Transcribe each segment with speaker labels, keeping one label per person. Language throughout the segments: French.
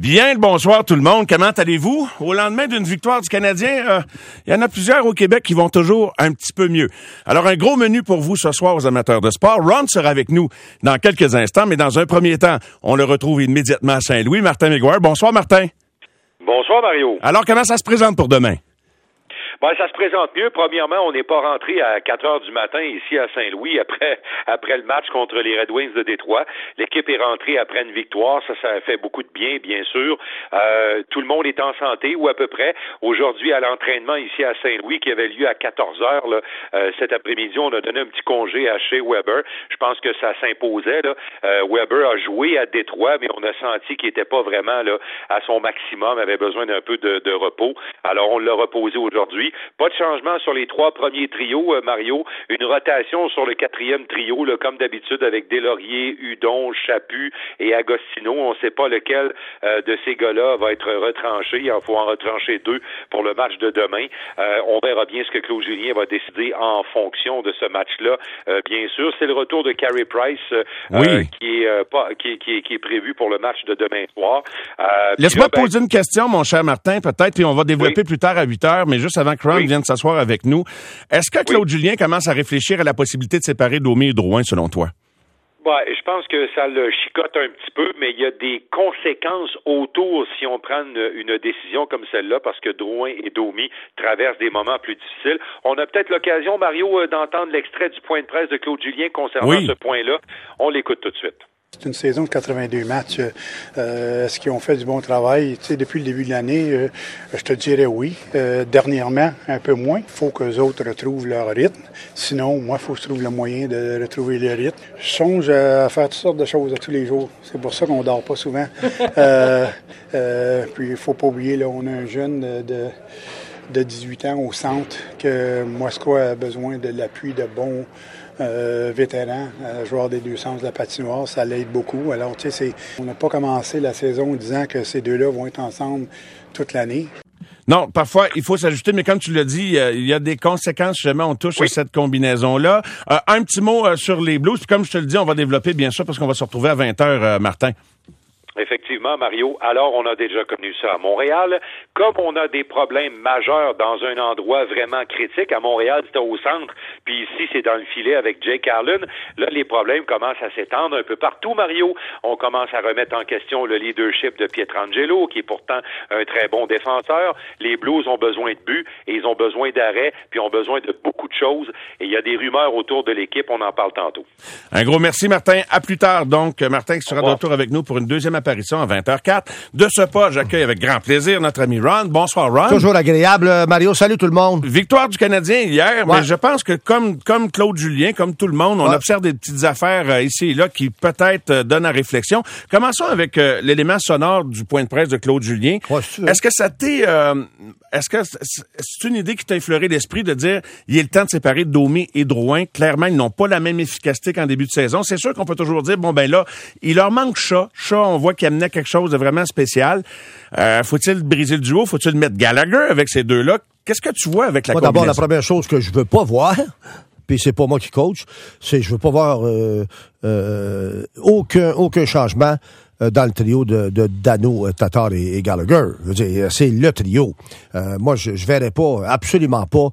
Speaker 1: Bien le bonsoir tout le monde. Comment allez-vous? Au lendemain d'une victoire du Canadien, il y en a plusieurs au Québec qui vont toujours un petit peu mieux. Alors, un gros menu pour vous ce soir aux amateurs de sport. Ron sera avec nous dans quelques instants, mais dans un premier temps, on le retrouve immédiatement à Saint-Louis. Martin McGuire. Bonsoir, Martin.
Speaker 2: Bonsoir, Mario.
Speaker 1: Alors, comment ça se présente pour demain?
Speaker 2: Ben, ça se présente mieux. Premièrement, on n'est pas rentré à 4 heures du matin ici à Saint-Louis après le match contre les Red Wings de Détroit. L'équipe est rentrée après une victoire. Ça fait beaucoup de bien sûr. Tout le monde est en santé, ou à peu près. Aujourd'hui, à l'entraînement ici à Saint-Louis, qui avait lieu à 14 heures, là, cet après-midi, on a donné un petit congé à Shea Weber. Je pense que ça s'imposait, là. Weber a joué à Détroit, mais on a senti qu'il n'était pas vraiment, là, à son maximum, avait besoin d'un peu de repos. Alors, on l'a reposé aujourd'hui. Pas de changement sur les 3 premiers trios, Mario. Une rotation sur le 4e trio, là, comme d'habitude, avec Deslauriers, Hudon, Chaput et Agostino. On ne sait pas lequel de ces gars-là va être retranché. Il faut en retrancher 2 pour le match de demain. On verra bien ce que Claude Julien va décider en fonction de ce match-là. Bien sûr, c'est le retour de Carey Price qui est prévu pour le match de demain soir.
Speaker 1: Laisse-moi te poser une question, mon cher Martin, peut-être, puis on va développer plus tard à 8 heures, mais juste avant que Ron vienne s'asseoir avec nous. Est-ce que Claude Julien commence à réfléchir à la possibilité de séparer Domi et Drouin, selon toi?
Speaker 2: Je pense que ça le chicote un petit peu, mais il y a des conséquences autour si on prend une décision comme celle-là, parce que Drouin et Domi traversent des moments plus difficiles. On a peut-être l'occasion, Mario, d'entendre l'extrait du point de presse de Claude Julien concernant ce point-là. On l'écoute tout de suite.
Speaker 3: C'est une saison de 82 matchs. Est-ce qu'ils ont fait du bon travail? Tu sais, depuis le début de l'année, je te dirais oui. Dernièrement, un peu moins. Il faut qu'eux autres retrouvent leur rythme. Sinon, moi, il faut que je trouve le moyen de retrouver le rythme. Je songe à faire toutes sortes de choses à tous les jours. C'est pour ça qu'on dort pas souvent. Puis, il faut pas oublier, là, on a un jeune de 18 ans au centre que Moscou a besoin de l'appui de bons vétéran, joueur des deux sens de la patinoire, ça l'aide beaucoup. Alors, tu sais, on n'a pas commencé la saison en disant que ces deux-là vont être ensemble toute l'année.
Speaker 1: Non, parfois, il faut s'ajuster, mais comme tu l'as dit, il y a des conséquences si jamais on touche à cette combinaison-là. Un petit mot sur les Blues, puis comme je te le dis, on va développer, bien sûr, parce qu'on va se retrouver à 20h, Martin.
Speaker 2: Effectivement, Mario. Alors, on a déjà connu ça à Montréal. Comme on a des problèmes majeurs dans un endroit vraiment critique, à Montréal, c'était au centre, puis ici, c'est dans le filet avec Jake Allen. Là, les problèmes commencent à s'étendre un peu partout, Mario. On commence à remettre en question le leadership de Pietrangelo, qui est pourtant un très bon défenseur. Les Blues ont besoin de buts, et ils ont besoin d'arrêts, puis ont besoin de beaucoup de choses. Et il y a des rumeurs autour de l'équipe, on en parle tantôt.
Speaker 1: Un gros merci, Martin. À plus tard, donc. Martin qui sera de retour avec nous pour une deuxième apparition à 20h04. De ce pas, j'accueille avec grand plaisir notre ami Ron. Bonsoir, Ron.
Speaker 4: Toujours agréable, Mario. Salut tout le monde.
Speaker 1: Victoire du Canadien hier, mais je pense que comme Claude Julien, comme tout le monde, on observe des petites affaires ici et là qui peut-être donnent à réflexion. Commençons avec l'élément sonore du point de presse de Claude Julien. Est-ce que ça t'est... Est-ce que c'est une idée qui t'a effleuré l'esprit de dire il est le temps de séparer Domi et Drouin? Clairement, ils n'ont pas la même efficacité qu'en début de saison. C'est sûr qu'on peut toujours dire, bon ben là, il leur manque Shaw. Shaw, on voit qu'il amenait quelque chose de vraiment spécial. Faut-il briser le duo? Faut-il mettre Gallagher avec ces deux-là? Qu'est-ce que tu vois avec la combinaison?
Speaker 4: D'abord, la première chose que je veux pas voir, puis c'est pas moi qui coach, c'est je veux pas voir aucun changement dans le trio de Dano, Tatar et Gallagher. Je veux dire, c'est le trio. Moi, je verrais pas, absolument pas,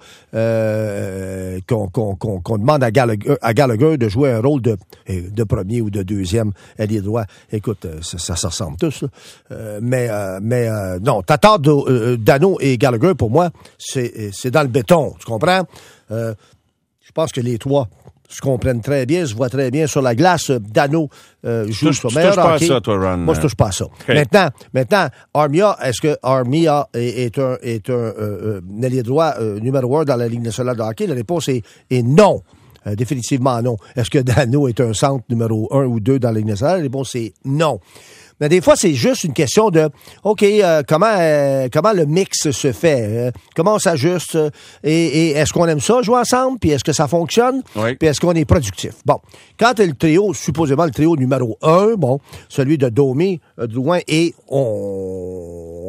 Speaker 4: qu'on demande à Gallagher de jouer un rôle de premier ou de deuxième ailier droit. Écoute, ça ressemble tous, là. Mais non, Tatar, Dano et Gallagher, pour moi, c'est dans le béton. Tu comprends? Je pense que les trois se comprennent très bien, se voient très bien sur la glace. Dano joue son meilleur hockey. Tu touches pas à ça, toi, Ron? Moi, je touche pas à ça. Okay. Maintenant, Armia, est-ce que Armia est un ailier droit numéro 1 dans la Ligue nationale de hockey? La réponse est non. Définitivement non. Est-ce que Dano est un centre numéro 1 ou 2 dans la Ligue nationale? La réponse est non. Mais des fois, c'est juste une question de, OK, comment le mix se fait? Comment on s'ajuste? Et est-ce qu'on aime ça, jouer ensemble? Puis est-ce que ça fonctionne? Oui. Puis est-ce qu'on est productif? Bon, quand le trio, supposément le trio numéro 1, bon, celui de Domi, Drouin, et on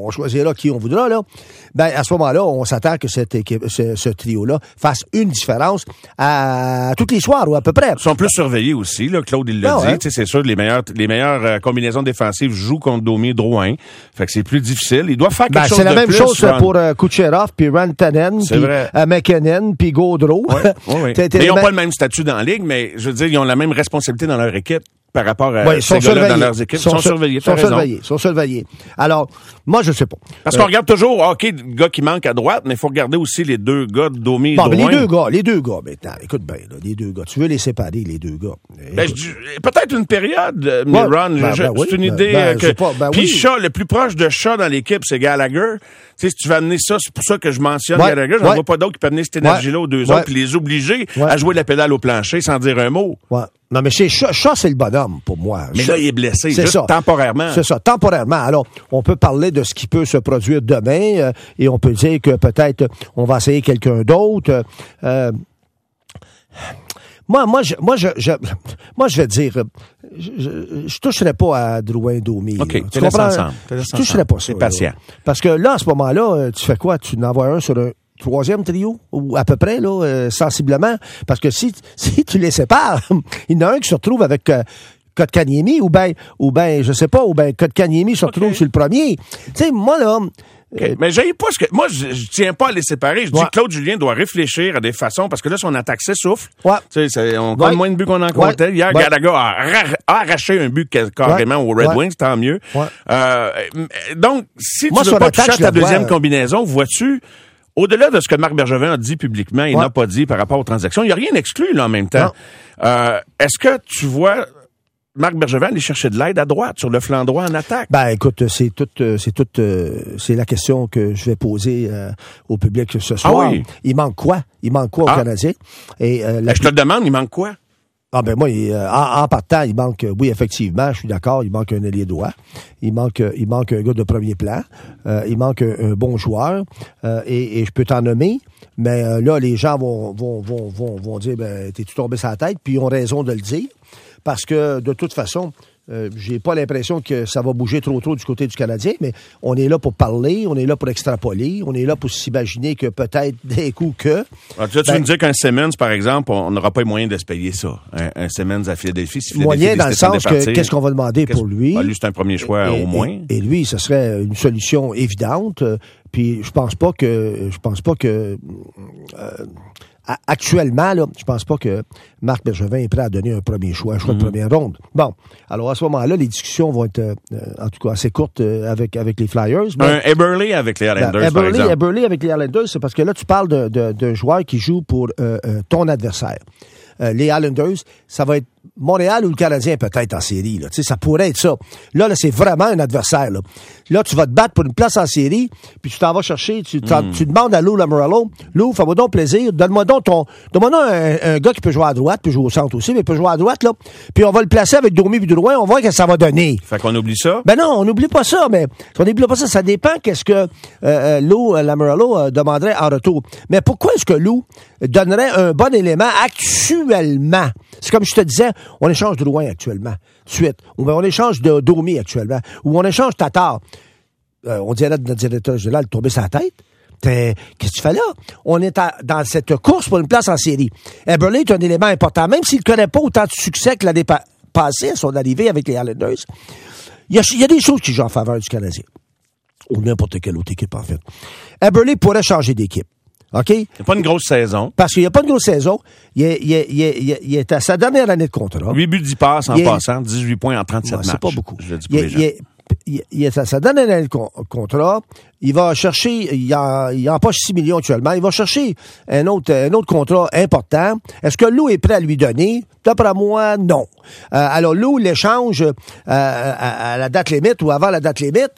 Speaker 4: on choisira qui on voudra, là. Ben, à ce moment-là, on s'attend que cette équipe, ce trio-là fasse une différence à tous les soirs, ou à peu près.
Speaker 1: Ils sont plus surveillés aussi, là. Claude, il l'a dit. C'est sûr, les meilleures combinaisons défensives jouent contre Domi Drouin. Fait que c'est plus difficile. Ils doivent faire quelque chose de plus.
Speaker 4: C'est la même chose pour Kucherov, puis Rantanen, puis McKinnon, puis Gaudreau.
Speaker 1: Oui. Mais ils n'ont pas le même statut dans la ligue, mais je veux dire, ils ont la même responsabilité dans leur équipe par rapport à ces gars-là dans leurs équipes. Ils sont surveillés.
Speaker 4: Ils sont surveillés. Alors, moi, je sais pas.
Speaker 1: Parce qu'on regarde toujours, OK, le gars qui manque à droite, mais il faut regarder aussi les deux gars de Domi et Drouin.
Speaker 4: Les deux gars, maintenant, écoute bien, là, les deux gars. Tu veux les séparer, les deux gars.
Speaker 1: Peut-être une période, mais Ron, c'est une idée que... Puis Shaw, le plus proche de Shaw dans l'équipe, c'est Gallagher. Tu sais, si tu veux amener ça, c'est pour ça que je mentionne Gallagher. Je n'en vois pas d'autre qui peut amener cette énergie-là aux deux autres puis les obliger à jouer la pédale au plancher sans dire un mot.
Speaker 4: Ouais. Non, mais Shaw, c'est le bonhomme, pour moi.
Speaker 1: Mais là, il est blessé, juste temporairement.
Speaker 4: C'est ça, temporairement. Alors, on peut parler de ce qui peut se produire demain, et on peut dire que peut-être on va essayer quelqu'un d'autre. Moi, je vais dire, je toucherai pas à Drouin Domi.
Speaker 1: OK, tu comprends?
Speaker 4: Je toucherai pas ça.
Speaker 1: C'est patient.
Speaker 4: Là. Parce que là, à ce moment-là, tu fais quoi? Tu en envoies un sur un troisième trio, ou à peu près, là, sensiblement. Parce que si tu les sépares, il y en a un qui se retrouve avec Kotkaniemi, ou ben, je sais pas, ou ben Kotkaniemi se retrouve sur le premier. Tu sais, moi, là...
Speaker 1: Okay. Mais j'ai pas ce que. Moi, je tiens pas à les séparer. Je dis que Claude Julien doit réfléchir à des façons, parce que là, son attaque s'essouffle. Ouais. Tu sais, on compte moins de buts qu'on en comptait. Hier, Gallagher a arraché un but carrément aux Red Wings, tant mieux. Donc, si tu veux pas toucher à ta deuxième combinaison, vois-tu, au-delà de ce que Marc Bergevin a dit publiquement et n'a pas dit par rapport aux transactions, il n'y a rien exclu, là, en même temps. Est-ce que tu vois Marc Bergevin aller chercher de l'aide à droite, sur le flanc droit en attaque?
Speaker 4: Ben, écoute, c'est la question que je vais poser au public ce soir. Ah oui. Il manque quoi? Au Canadien? Et,
Speaker 1: je te le demande, il manque quoi?
Speaker 4: Ah, ben, moi, en partant, il manque, oui, effectivement, je suis d'accord, il manque un ailier droit. Il manque un gars de premier plan. Il manque un bon joueur. Et je peux t'en nommer. Mais là, les gens vont dire, ben, t'es-tu tombé sur la tête? Puis ils ont raison de le dire. Parce que, de toute façon, j'ai pas l'impression que ça va bouger trop du côté du Canadien, mais on est là pour parler, on est là pour extrapoler, on est là pour s'imaginer que peut-être des coups que...
Speaker 1: Alors, tu veux me dire qu'un Simmons, par exemple, on n'aura pas les moyens de se payer ça. Un Simmons à Philadelphie, si Philadelphie
Speaker 4: moyen dans le sens que, qu'est-ce qu'on va demander pour lui?
Speaker 1: Lui, c'est un premier choix au moins.
Speaker 4: Et lui, ce serait une solution évidente. Puis je pense pas que actuellement, là, je pense pas que Marc Bergevin est prêt à donner un premier choix, de première ronde. Bon, alors à ce moment-là, les discussions vont être, en tout cas, assez courtes avec les Flyers.
Speaker 1: Un Eberle avec les Islanders, par exemple.
Speaker 4: Eberle avec les Islanders, c'est parce que là, tu parles d'un joueur qui joue pour ton adversaire. Les Islanders, ça va être Montréal ou le Canadien peut-être en série. Là. Tu sais, ça pourrait être ça. Là, c'est vraiment un adversaire. Là, tu vas te battre pour une place en série, puis tu t'en vas chercher, tu demandes à Lou Lamoriello, Lou, fais-moi donc plaisir, donne-moi donc un gars qui peut jouer à droite, peut jouer au centre aussi, mais peut jouer à droite, là, puis on va le placer avec Domi et Drouin, on va voir ce que ça va donner.
Speaker 1: Fait qu'on oublie ça?
Speaker 4: Ben non, on n'oublie pas ça, mais si on n'oublie pas ça, ça dépend qu'est-ce que Lou Lamoriello demanderait en retour. Mais pourquoi est-ce que Lou donnerait un bon élément actuellement? C'est comme je te disais, on échange Drouin actuellement, suite. Ou bien on échange de Domi actuellement. Ou on échange Tatar. On dirait notre directeur général tomber sa tête. Qu'est-ce que tu fais là? On est dans cette course pour une place en série. Eberle est un élément important, même s'il ne connaît pas autant de succès que l'année passée à son arrivée avec les Islanders. Il y a des choses qui jouent en faveur du Canadien. Ou n'importe quelle autre équipe, en fait. Eberle pourrait changer d'équipe. OK?
Speaker 1: Il n'y a pas une grosse saison.
Speaker 4: Parce qu'il n'y a pas une grosse saison. Il est à sa dernière année de contrat.
Speaker 1: 8 buts, 10 passes en passant, 18 points en 37 matchs.
Speaker 4: C'est pas beaucoup.
Speaker 1: Je le dis pour les gens.
Speaker 4: Il est à sa dernière année de contrat. Il va chercher, il empoche 6 millions actuellement. Il va chercher un autre contrat important. Est-ce que Lou est prêt à lui donner? D'après moi, non. Alors, Lou l'échange à la date limite ou avant la date limite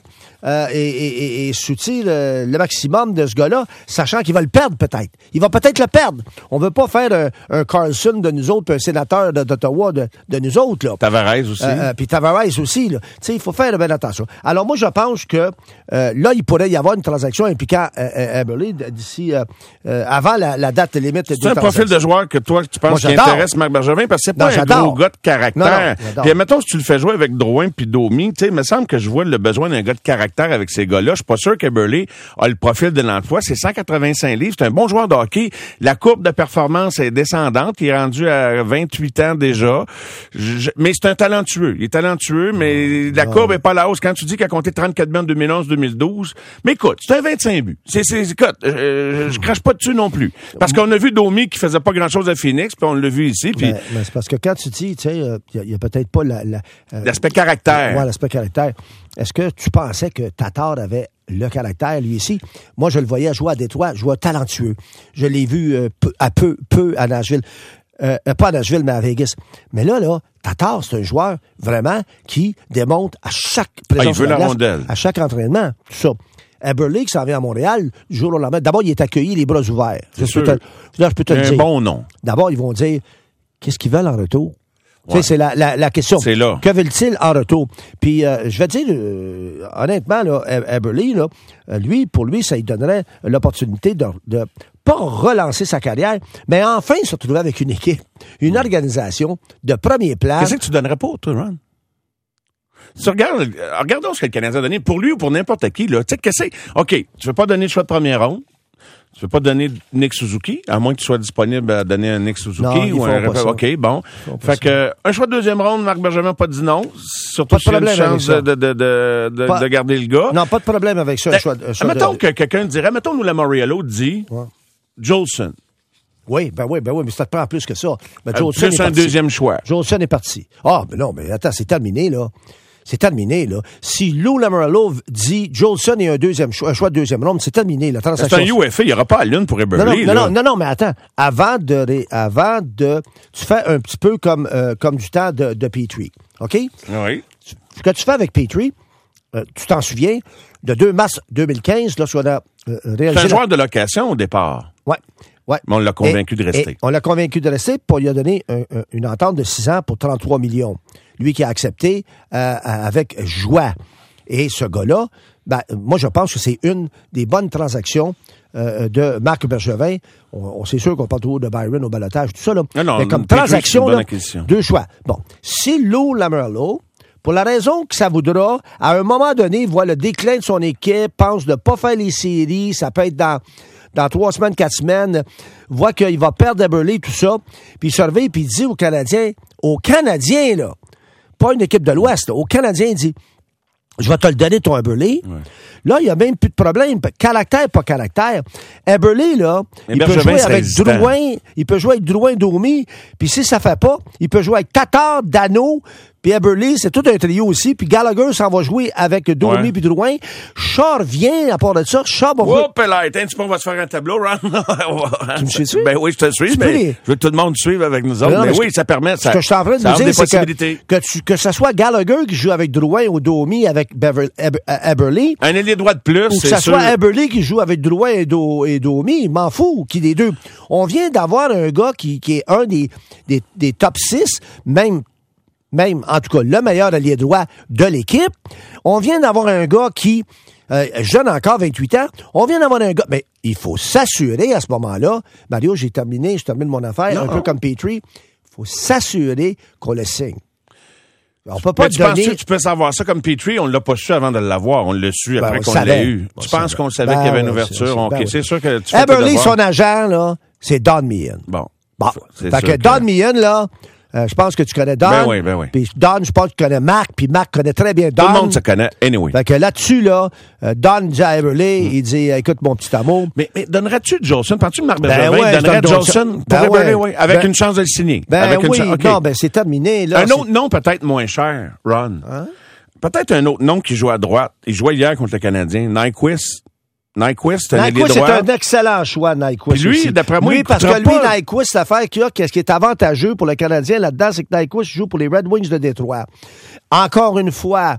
Speaker 4: et soutient le maximum de ce gars-là, sachant qu'il va le perdre peut-être. Il va peut-être le perdre. On veut pas faire un Carlson de nous autres, puis un sénateur d'Ottawa de nous autres. Là.
Speaker 1: Tavares aussi.
Speaker 4: Puis Tavares aussi. Tu sais, il faut faire bien attention. Alors, moi, je pense que là, il pourrait y avoir une transaction impliquant Eberle d'ici avant la date limite.
Speaker 1: C'est un profil de joueur que toi, tu penses qui intéresse Marc Bergevin, parce que c'est pas un gros gars de caractère. Puis, mettons, si tu le fais jouer avec Drouin puis Domi, tu sais, il me semble que je vois le besoin d'un gars de caractère caractère avec ces gars-là. Je suis pas sûr qu'Eberle a le profil de l'emploi. C'est 185 livres. C'est un bon joueur de hockey. La courbe de performance est descendante. Il est rendu à 28 ans déjà. Mais c'est un talentueux. Il est talentueux, mais la courbe est pas à la hausse. Quand tu dis qu'il a compté 34 buts en 2011-2012, mais écoute, c'est un 25 buts. Écoute, je crache pas dessus non plus. Parce qu'on a vu Domi qui faisait pas grand-chose à Phoenix, puis on l'a vu ici. Puis
Speaker 4: mais c'est parce que quand tu dis, tu sais, il y a peut-être pas
Speaker 1: l'aspect caractère.
Speaker 4: Ouais, l'aspect caractère. Est-ce que tu pensais que Tatar avait le caractère, lui ici? Moi, je le voyais jouer à Détroit, joueur talentueux. Je l'ai vu peu à Nashville. Pas à Nashville, mais à Vegas. Mais là, Tatar, c'est un joueur vraiment qui démontre à chaque présence
Speaker 1: il veut la rondelle.
Speaker 4: À chaque entraînement, tout ça. Eberle, qui s'en vient à Montréal, du jour au lendemain, d'abord, il est accueilli les bras ouverts.
Speaker 1: C'est sûr.
Speaker 4: Je peux te le dire.
Speaker 1: Un bon nom.
Speaker 4: D'abord, ils vont dire, qu'est-ce qu'ils veulent en retour?
Speaker 1: Ouais.
Speaker 4: C'est la question.
Speaker 1: C'est là.
Speaker 4: Que veulent-ils en retour? Puis, je vais te dire, honnêtement, là, Eberle, lui, pour lui, ça lui donnerait l'opportunité de pas relancer sa carrière, mais enfin se retrouver avec une équipe, une organisation de premier plan.
Speaker 1: Qu'est-ce que tu donnerais pas, toi, Ron? Regardons ce que le Canadien a donné pour lui ou pour n'importe qui, là. Tu sais, qu'est-ce que c'est? OK, tu veux pas donner le choix de première ronde. Tu veux pas donner Nick Suzuki, à moins que tu sois disponible à donner un Nick Suzuki ou un OK, bon. Fait que un choix de deuxième ronde, Marc Benjamin pas dit non, surtout s'il y a une chance de garder le gars.
Speaker 4: Non, pas de problème avec ça.
Speaker 1: Mettons que quelqu'un dirait, mettons nous la Moriello dit Jolson.
Speaker 4: Oui, mais ça te prend plus que ça. Ben,
Speaker 1: Jolson plus un deuxième choix.
Speaker 4: Jolson est parti. Ah, mais non, mais attends, c'est terminé, là. C'est terminé, là. Si Lou Lamoriello dit Jolson et un choix de deuxième ronde, c'est terminé, la transaction.
Speaker 1: C'est un UFA, il n'y aura pas à l'une pour Eberle.
Speaker 4: Non, mais attends. Avant de, tu fais un petit peu comme du temps de Petrie. OK?
Speaker 1: Oui.
Speaker 4: Ce que tu fais avec Petrie, tu t'en souviens, de 2 mars 2015, lorsqu'on a réalisé.
Speaker 1: C'est un joueur de location au départ.
Speaker 4: Ouais.
Speaker 1: Mais on l'a convaincu de rester.
Speaker 4: On l'a convaincu de rester, puis on lui a donné une entente de 6 ans pour 33 millions. Lui qui a accepté avec joie. Et ce gars-là, moi, je pense que c'est une des bonnes transactions de Marc Bergevin. C'est sûr qu'on parle toujours de Byron au balotage, tout ça, là.
Speaker 1: Non,
Speaker 4: mais comme transaction, là, 2 choix. Bon, si Lou Lamoriello, pour la raison que ça voudra, à un moment donné, voit le déclin de son équipe, pense de ne pas faire les séries, ça peut être dans 3 semaines, 4 semaines, voit qu'il va perdre Eberle, tout ça, puis il se réveille, puis il dit aux Canadiens, là, pas une équipe de l'Ouest, aux Canadiens, il dit, je vais te le donner, ton Eberle. Ouais. Là, il n'y a même plus de problème. Caractère, pas caractère. Eberle, là, il peut jouer avec Drouin, Domi, puis si ça fait pas, il peut jouer avec Tatar, Dano, puis Eberle, c'est tout un trio aussi, puis Gallagher s'en va jouer avec Domi puis Drouin. Shaw revient, à part de ça, Shaw va...
Speaker 1: Oh, Pellet, un petit peu, on va se faire un tableau, Ron.
Speaker 4: Tu me suis-tu?
Speaker 1: Ben oui, je te suis, mais je veux que tout le monde suive avec nous autres. Mais oui, ça permet, ça.
Speaker 4: Ce que je suis en train de vous dire, c'est que ce soit Gallagher qui joue avec Drouin ou Domi avec Eberle.
Speaker 1: Un ailier droit de plus,
Speaker 4: ou que ce soit Eberle qui joue avec Drouin et Domi, il m'en fout, qui des deux. On vient d'avoir un gars qui est un des top 6, même, en tout cas, le meilleur allié droit de l'équipe. On vient d'avoir un gars qui, jeune encore, 28 ans, on vient d'avoir un gars, mais il faut s'assurer à ce moment-là, Mario, je termine mon affaire, un peu comme Petrie, il faut s'assurer qu'on le signe. On peut pas donner...
Speaker 1: Tu peux savoir ça comme Petrie, on l'a pas su avant de l'avoir, on l'a su après qu'on l'a eu. Tu penses qu'on savait qu'il y avait une ouverture? C'est sûr que tu fais
Speaker 4: Eberle, son agent, là, c'est Don Meehan.
Speaker 1: Bon.
Speaker 4: Fait que Don Meehan, là, je pense que tu connais Don.
Speaker 1: Ben oui.
Speaker 4: Puis Don, je pense que tu connais Marc, puis Marc connaît très bien Don.
Speaker 1: Tout le monde se connaît, anyway.
Speaker 4: Fait que là-dessus, là, Don dit à Eberle, il dit, écoute, mon petit amour.
Speaker 1: Mais donnerais-tu Jolson? Penses-tu que Marc Bergevin donnerait Jolson pour Eberle, oui, avec une chance de le signer?
Speaker 4: Non, c'est terminé, là.
Speaker 1: Un autre nom peut-être moins cher, Ron. Hein? Peut-être un autre nom qui joue à droite. Il jouait hier contre le Canadien, Nyquist. Nyquist, c'est
Speaker 4: un excellent choix, Nyquist.
Speaker 1: Puis lui, d'après moi,
Speaker 4: parce que lui, Nyquist, l'affaire qu'il y a, qu'est-ce qui est avantageux pour le Canadien là-dedans, c'est que Nyquist joue pour les Red Wings de Détroit. Encore une fois,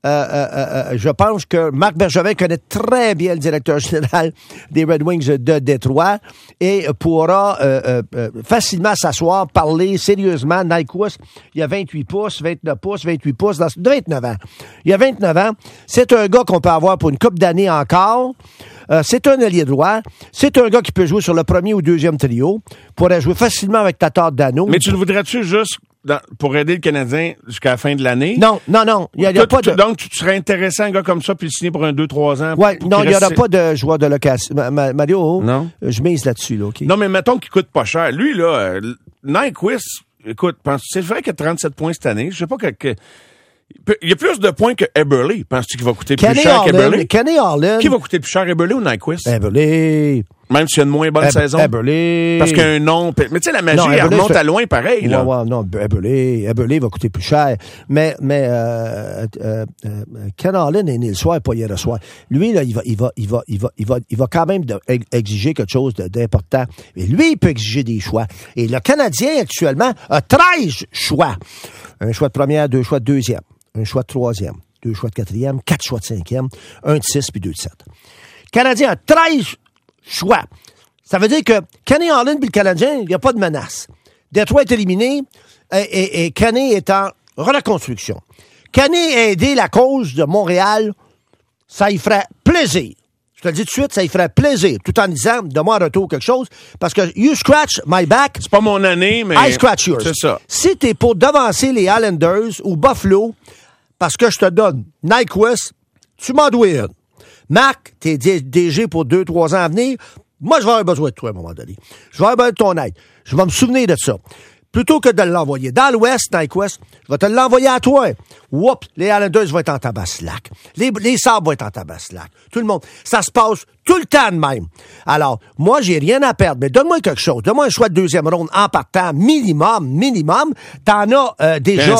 Speaker 4: je pense que Marc Bergevin connaît très bien le directeur général des Red Wings de Détroit et pourra facilement s'asseoir, parler sérieusement. Nyquist, il a 28 pouces, 29 pouces, 28 pouces, de 29 ans. Il a 29 ans. C'est un gars qu'on peut avoir pour une couple d'années encore. C'est un ailier droit. C'est un gars qui peut jouer sur le premier ou deuxième trio. Pourrait jouer facilement avec Tatar Dano.
Speaker 1: Mais tu le voudrais-tu juste pour aider le Canadien jusqu'à la fin de l'année.
Speaker 4: Non. Il y a pas de...
Speaker 1: Donc, tu serais intéressé à un gars comme ça puis le signer pour un 2-3 ans?
Speaker 4: Ouais, non, il n'y aura pas de joueur de location. Mario,
Speaker 1: non?
Speaker 4: Je mise là-dessus, là, OK?
Speaker 1: Non, mais mettons qu'il coûte pas cher. Lui, là, Nyquist, écoute, c'est vrai qu'il a 37 points cette année. Je sais pas il y a plus de points que Eberle. Penses-tu qu'il va coûter plus cher qu'Eberle?
Speaker 4: Kenny Harlan.
Speaker 1: Qui va coûter plus cher, Eberle ou Nyquist?
Speaker 4: Eberle.
Speaker 1: Même s'il y a une moins bonne saison.
Speaker 4: Eberle.
Speaker 1: Parce qu'il y a un nom. Mais tu sais, la magie, elle remonte à loin pareil, là.
Speaker 4: Ouais, non, Eberle va coûter plus cher. Mais Ken Harlan est né le soir, pas hier le soir. Lui, là, il va quand même exiger quelque chose d'important. Et lui, il peut exiger des choix. Et le Canadien, actuellement, a 13 choix. Un choix de première, 2 choix de deuxième. Un choix de troisième, 2 choix de quatrième, 4 choix de cinquième, 1 de 6 puis 2 de 7. Le Canadien a 13 choix. Ça veut dire que Kenny Harlan puis le Canadien, il n'y a pas de menace. Détroit est éliminé et Kenny est en reconstruction. Kenny a aidé la cause de Montréal. Ça y ferait plaisir. Je te le dis tout de suite, ça y ferait plaisir. Tout en disant, donne-moi en retour quelque chose. Parce que you scratch my back.
Speaker 1: C'est pas mon année, mais...
Speaker 4: I scratch yours.
Speaker 1: C'est ça.
Speaker 4: Si t'es pour devancer les Islanders ou Buffalo, parce que je te donne Nyquist, tu m'en dois une. Marc, t'es DG pour 2-3 ans à venir. Moi, je vais avoir besoin de toi à un moment donné. Je vais avoir besoin de ton aide. Je vais me souvenir de ça. Plutôt que de l'envoyer dans l'Ouest, Nyquist, je vais te l'envoyer à toi. Oups, les Islanders vont être en tabaslac. Les Sabres vont être en tabaslac. Tout le monde. Ça se passe tout le temps de même. Alors, moi, j'ai rien à perdre, mais donne-moi quelque chose. Donne-moi un choix de deuxième ronde en partant minimum. T'en as déjà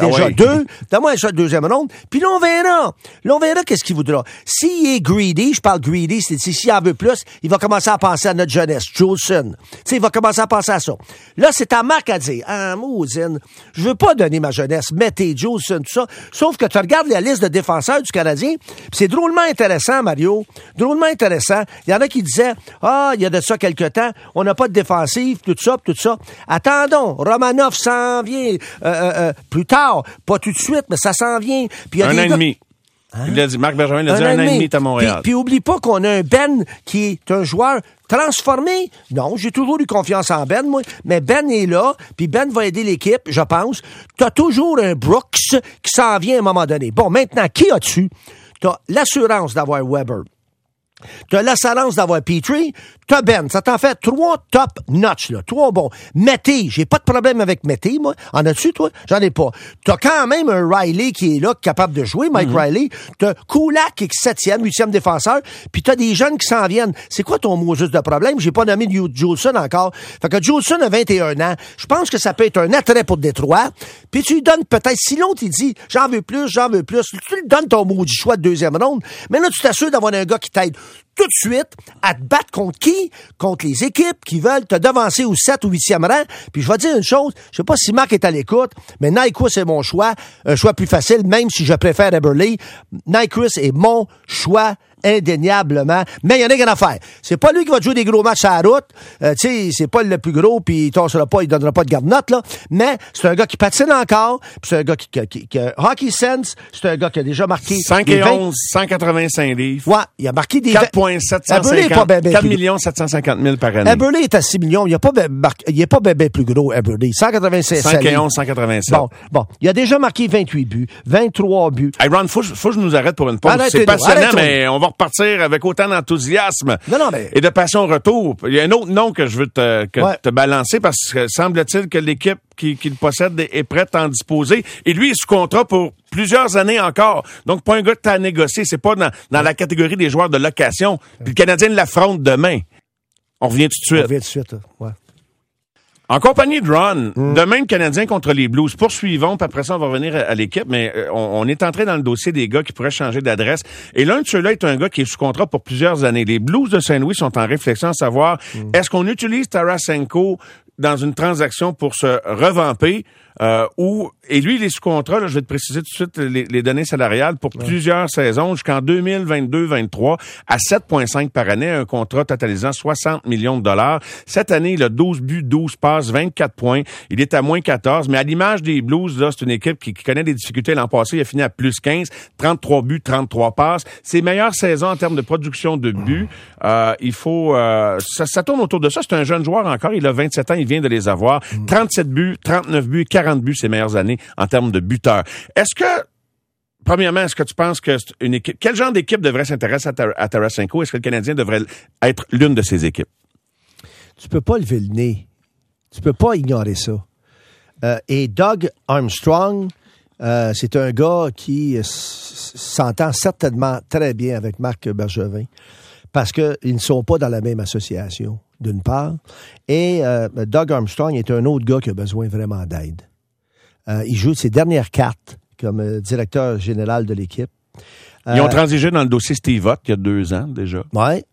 Speaker 4: 2. Donne-moi un choix de deuxième ronde. Puis là, on verra. Là, on verra qu'est-ce qu'il voudra. S'il est greedy, je parle greedy, c'est s'il en veut plus, il va commencer à penser à notre jeunesse. Jolson. Tu sais, il va commencer à penser à ça. Là, c'est à Marc à dire, Mousine, je veux pas donner ma jeunesse, mettez Jolson, tout ça. Sauf que tu regardes la liste de défenseurs du Canadien, pis c'est drôlement intéressant, Mario. Drôlement intéressant. Il y en a qui disaient, il y a de ça quelque temps, on n'a pas de défensive, tout ça. Attendons, Romanov s'en vient plus tard, pas tout de suite, mais ça s'en vient. Puis y a
Speaker 1: un an et demi. Hein? Il a dit, Marc Bergevin l'a dit, un an et demi à Montréal.
Speaker 4: Puis oublie pas qu'on a un Ben qui est un joueur transformé. Non, j'ai toujours eu confiance en Ben, moi. Mais Ben est là, puis Ben va aider l'équipe, je pense. T'as toujours un Brooks qui s'en vient à un moment donné. Bon, maintenant, qui as-tu? T'as l'assurance d'avoir Weber. T'as l'assurance d'avoir Petrie, t'as Ben. Ça t'en fait 3 top notch, là. 3 bons. Mété, j'ai pas de problème avec Mété, moi. En as-tu, toi? J'en ai pas. T'as quand même un Riley qui est là, capable de jouer, Mike Riley. T'as Kulak qui est 7e, 8e défenseur. Puis t'as des jeunes qui s'en viennent. C'est quoi ton mot juste de problème? J'ai pas nommé Jolson encore. Fait que Jolson a 21 ans. Je pense que ça peut être un attrait pour Détroit. Puis tu lui donnes peut-être, si l'autre, il dit, j'en veux plus. Tu lui donnes ton maudit choix de deuxième ronde. Mais là, tu t'assures d'avoir un gars qui t'aide tout de suite à te battre contre qui? Contre les équipes qui veulent te devancer au 7 ou 8e rang. Puis je vais te dire une chose, je sais pas si Marc est à l'écoute, mais Nyquist c'est mon choix, un choix plus facile, même si je préfère Eberle. Nyquist est mon choix indéniablement, mais il y en a qu'à faire. C'est pas lui qui va jouer des gros matchs à la route, tu sais, c'est pas le plus gros, puis il torsera pas, il donnera pas de garde-note, là, mais c'est un gars qui patine encore, puis c'est un gars qui a hockey sense, c'est un gars qui a déjà marqué
Speaker 1: 5-11, 185 livres.
Speaker 4: Ouais, il a marqué des
Speaker 1: 4,750 4 750 000 par année.
Speaker 4: Eberle est à 6 millions, il est pas bébé plus gros, Eberle, 196
Speaker 1: 5-11, 187.
Speaker 4: Bon, il a déjà marqué 28 buts, 23 buts.
Speaker 1: Hey Ron, faut que je nous arrête pour une pause. C'est passionnant, mais on va repartir avec autant d'enthousiasme et de passion retour. Il y a un autre nom que je veux te balancer parce que semble-t-il que l'équipe qui le possède est prête à en disposer. Et lui, il est sous contrat pour plusieurs années encore. Donc, pas un gars que tu as à négocier. C'est pas dans la catégorie des joueurs de location. Puis le Canadien l'affronte demain. On revient tout de suite.
Speaker 4: Ouais.
Speaker 1: En compagnie de Ron, demain, le Canadien contre les Blues. Poursuivons, puis après ça, on va revenir à l'équipe, mais on est entré dans le dossier des gars qui pourraient changer d'adresse. Et l'un de ceux-là est un gars qui est sous contrat pour plusieurs années. Les Blues de Saint-Louis sont en réflexion à savoir, est-ce qu'on utilise Tarasenko dans une transaction pour se revamper et lui, il est sous contrat, là, je vais te préciser tout de suite les données salariales pour plusieurs saisons jusqu'en 2022-23 à 7,5 par année, un contrat totalisant 60 millions de dollars. Cette année, il a 12 buts, 12 passes, 24 points. Il est à moins 14, mais à l'image des Blues, là, c'est une équipe qui connaît des difficultés l'an passé. Il a fini à plus 15, 33 buts, 33 passes. Ses meilleures saisons en termes de production de buts. Il faut... ça tourne autour de ça. C'est un jeune joueur encore. Il a 27 ans. Il vient de les avoir. 37 buts, 39 buts, 40 buts ses meilleures années en termes de buteur. Premièrement, est-ce que tu penses que une équipe... Quel genre d'équipe devrait s'intéresser à Tarasenko? Est-ce que le Canadien devrait être l'une de ces équipes?
Speaker 4: Tu peux pas lever le nez. Tu peux pas ignorer ça. Et Doug Armstrong, c'est un gars qui s'entend certainement très bien avec Marc Bergevin parce qu'ils ne sont pas dans la même association, d'une part. Et Doug Armstrong est un autre gars qui a besoin vraiment d'aide. Il joue ses dernières cartes comme directeur général de l'équipe.
Speaker 1: Ils ont transigé dans le dossier Steve Ott il y a 2 ans déjà.
Speaker 4: Ouais.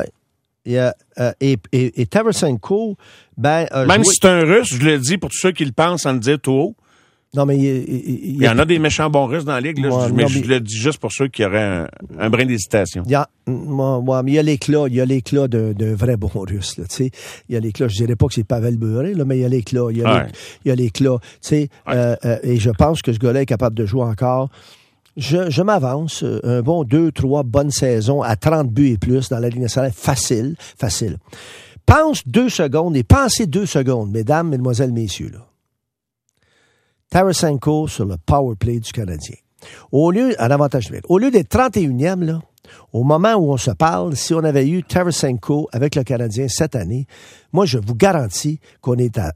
Speaker 4: Et Tarasenko,
Speaker 1: même si c'est un Russe, je le dis pour tous ceux qui le pensent sans le dire tout haut.
Speaker 4: Non, mais
Speaker 1: il y en a des méchants bons Russes dans la Ligue, là, je le dis juste pour ceux qui auraient un brin d'hésitation.
Speaker 4: Mais il y a l'éclat d'un vrai bon Russe, là, tu sais. Il y a l'éclat, je dirais pas que c'est Pavel Bure, là, mais il y a l'éclat, il y a l'éclat, tu sais. Et je pense que ce gars-là est capable de jouer encore. Je m'avance, un bon 2-3 bonnes saisons à 30 buts et plus dans la Ligue nationale, facile. Pensez 2 secondes, mesdames, mesdemoiselles, messieurs, là. Tarasenko sur le power play du Canadien. Un avantage numérique. Au lieu d'être 31e, là, au moment où on se parle, si on avait eu Tarasenko avec le Canadien cette année, moi, je vous garantis qu'on est à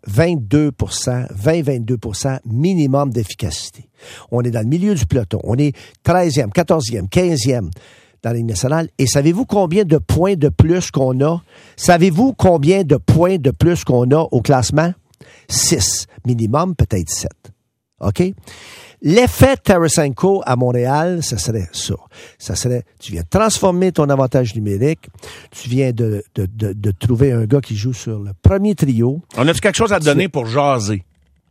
Speaker 4: 20-22% minimum d'efficacité. On est dans le milieu du peloton. On est 13e, 14e, 15e dans la Ligue nationale. Et savez-vous combien de points de plus qu'on a? Savez-vous combien de points de plus qu'on a au classement? 6. Minimum, peut-être 7. OK? L'effet Tarasenko à Montréal, ça serait ça. Ça serait, tu viens de transformer ton avantage numérique, tu viens de trouver un gars qui joue sur le premier trio.
Speaker 1: On a-tu quelque chose à te donner pour jaser?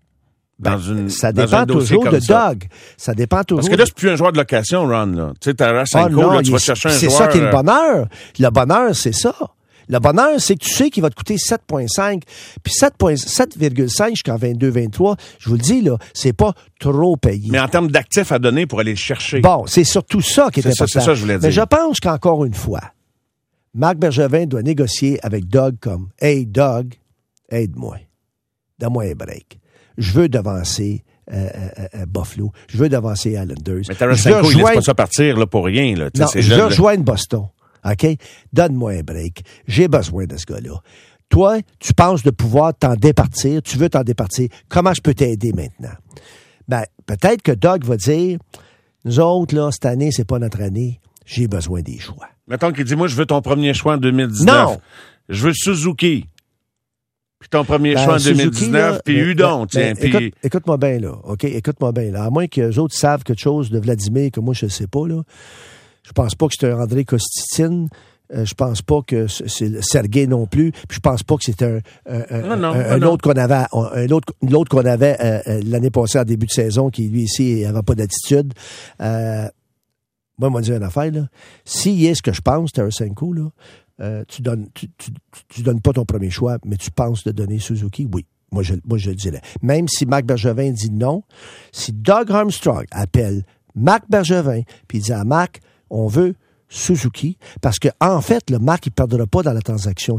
Speaker 4: Ça dépend toujours de Doug. Ça dépend toujours.
Speaker 1: Parce que là, c'est plus un joueur de location, Ron, là. Tu sais, Tarasenko, là, tu vas chercher un joueur.
Speaker 4: C'est ça qui est le bonheur. Le bonheur, c'est ça. Le bonheur, c'est que tu sais qu'il va te coûter 7,5. Puis 7,5 jusqu'en 22-23, je vous le dis, là, c'est pas trop payé.
Speaker 1: Mais en termes d'actifs à donner pour aller le chercher.
Speaker 4: Bon, c'est surtout ça qui est important.
Speaker 1: C'est ça que je voulais dire.
Speaker 4: Mais je pense qu'encore une fois, Marc Bergevin doit négocier avec Doug comme « Hey, Doug, aide-moi. Donne-moi un break. Je veux devancer Buffalo. Je veux devancer Islanders. »
Speaker 1: Mais Tarasenko, il laisse pas ça partir là, pour rien. Là.
Speaker 4: Non, je veux rejoindre Boston. OK? Donne-moi un break. J'ai besoin de ce gars-là. Toi, tu penses de pouvoir t'en départir. Tu veux t'en départir. Comment je peux t'aider maintenant? Ben, peut-être que Doug va dire, nous autres, là, cette année, c'est pas notre année. J'ai besoin des choix.
Speaker 1: Mettons qu'il dit, moi, je veux ton premier choix en 2019.
Speaker 4: Non!
Speaker 1: Je veux Suzuki. Puis ton premier choix en 2019, puis Hudon, tiens.
Speaker 4: Écoute-moi bien, là. OK? Écoute-moi bien, là. À moins que les autres savent quelque chose de Vladimir que moi, je ne sais pas, là. Je pense pas que c'est un André Kostitine. Je pense pas que c'est Sergei non plus. Puis je pense pas que c'est un autre qu'on avait, l'autre qu'on avait l'année passée en début de saison qui lui ici avait pas d'attitude. Moi, on m'a dit une affaire là. S'il est ce que je pense, Tarasenko là, tu donnes pas ton premier choix, mais tu penses de donner Suzuki, oui. Moi je le dirais. Même si Marc Bergevin dit non, si Doug Armstrong appelle Marc Bergevin puis il dit à Marc, on veut Suzuki, parce que en fait, le Marc, il ne perdra pas dans la transaction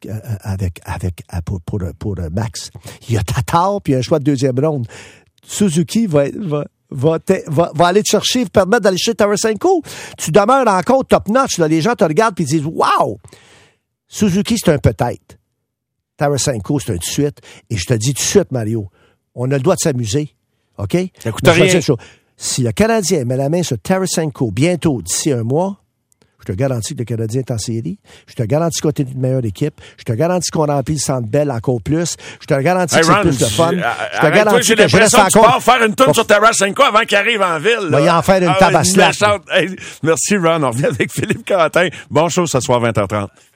Speaker 4: pour Max. Il y a Tatar, puis un choix de deuxième ronde. Suzuki va aller te chercher, permettre d'aller chez Tarasenko. Tu demeures encore top-notch. Là. Les gens te regardent et disent « Wow! » Suzuki, c'est un peut-être. Tarasenko, c'est un de suite. Et je te dis tout de suite, Mario, on a le droit de s'amuser. OK?
Speaker 1: Ça coûte rien.
Speaker 4: Si le Canadien met la main sur Tarasenko bientôt, d'ici un mois, je te garantis que le Canadien est en série. Je te garantis qu'on est une meilleure équipe. Je te garantis qu'on remplit le Centre Bell encore plus. Je te garantis que c'est plus de fun. Je te garantis que je reste encore...
Speaker 1: Tu pars faire une tourne sur Tarasenko avant qu'il arrive en ville.
Speaker 4: Il va y en faire une tabaslaque.
Speaker 1: Merci, Ron. On revient avec Philippe Quentin. Bon show ce soir, 20h30.